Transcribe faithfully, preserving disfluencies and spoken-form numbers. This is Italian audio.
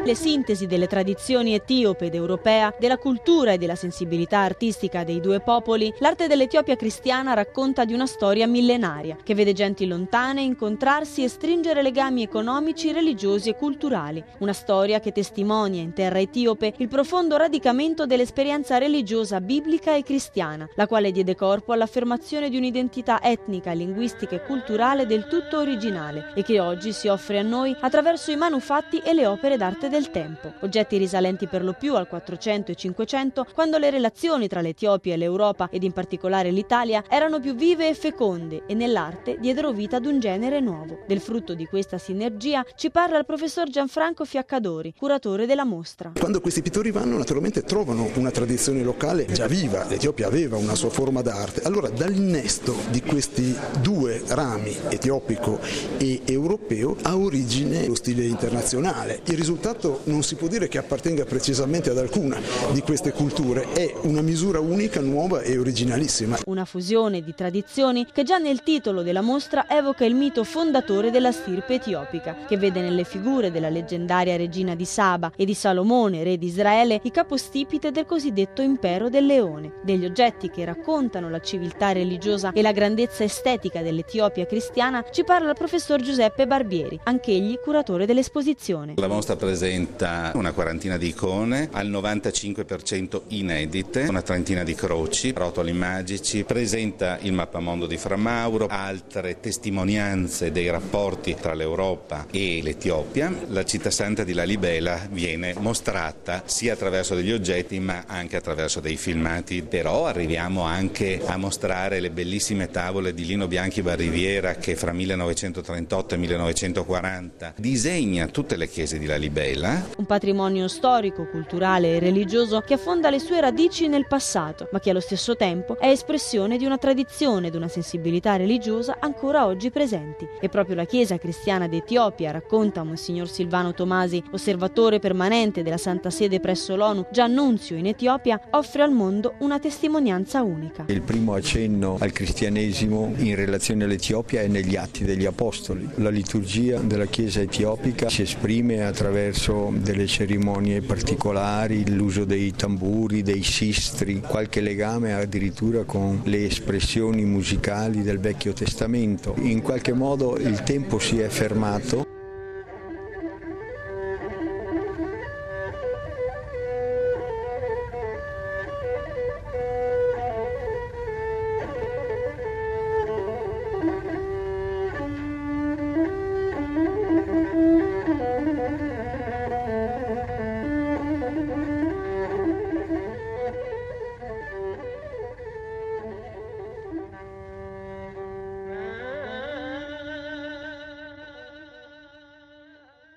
incredibile sintesi delle tradizioni etiope ed europea, della cultura e della sensibilità artistica dei due popoli, l'arte dell'Etiopia cristiana racconta di una storia millenaria che vede genti lontane incontrarsi e stringere legami economici, religiosi e culturali. Una storia che testimonia in terra etiope il profondo radicamento dell'esperienza religiosa biblica e cristiana, la quale diede corpo all'affermazione di un'identità etnica, linguistica e culturale del tutto originale e che oggi si offre a noi attraverso i manufatti e le opere d'arte del tempo, oggetti risalenti per lo più al quattrocento e cinquecento, quando le relazioni tra l'Etiopia e l'Europa ed in particolare l'Italia erano più vive e feconde e nell'arte diedero vita ad un genere nuovo. Del frutto di questa sinergia ci parla il professor Gianfranco Fiaccadori, curatore della mostra. Quando questi pittori vanno, naturalmente trovano una tradizione locale già viva, l'Etiopia aveva una sua forma d'arte, allora dall'innesto di questi due rami, etiopico e europeo, ha origine lo stile internazionale. Il risultato non si può dire che appartenga precisamente ad alcuna di queste culture, è una misura unica, nuova e originalissima. Una fusione di tradizioni che già nel titolo della mostra evoca il mito fondatore della stirpe etiopica, che vede nelle figure della leggendaria regina di Saba e di Salomone, re di Israele, i capostipite del cosiddetto impero del leone. Degli oggetti che raccontano la civiltà religiosa e la grandezza estetica dell'Etiopia cristiana ci parla il professor Giuseppe Barbieri, anch'egli curatore dell'esposizione. La mostra presenta una quarantina di icone, al novantacinque per cento inedite, una trentina di croci, rotoli magici, presenta il mappamondo di Fra Mauro, altre testimonianze dei rapporti tra l'Europa e l'Etiopia. La città santa di Lalibela viene mostrata sia attraverso degli oggetti ma anche attraverso dei filmati, però arriviamo anche a mostrare le bellissime tavole di Lino Bianchi Barriviera che fra millenovecentotrentotto e millenovecentoquaranta disegna tutte le chiese di Lalibela. Un patrimonio storico, culturale e religioso che affonda le sue radici nel passato, ma che allo stesso tempo è espressione di una tradizione ed una sensibilità religiosa ancora oggi presenti. E proprio la Chiesa cristiana d'Etiopia, racconta Monsignor Silvano Tomasi, osservatore permanente della Santa Sede presso l'ONU, già nunzio in Etiopia, offre al mondo una testimonianza unica. Il primo accenno al cristianesimo in relazione all'Etiopia è negli Atti degli Apostoli. La liturgia della Chiesa etiopica si esprime attraverso delle cerimonie particolari, l'uso dei tamburi, dei sistri, qualche legame addirittura con le espressioni musicali del Vecchio Testamento. In qualche modo il tempo si è fermato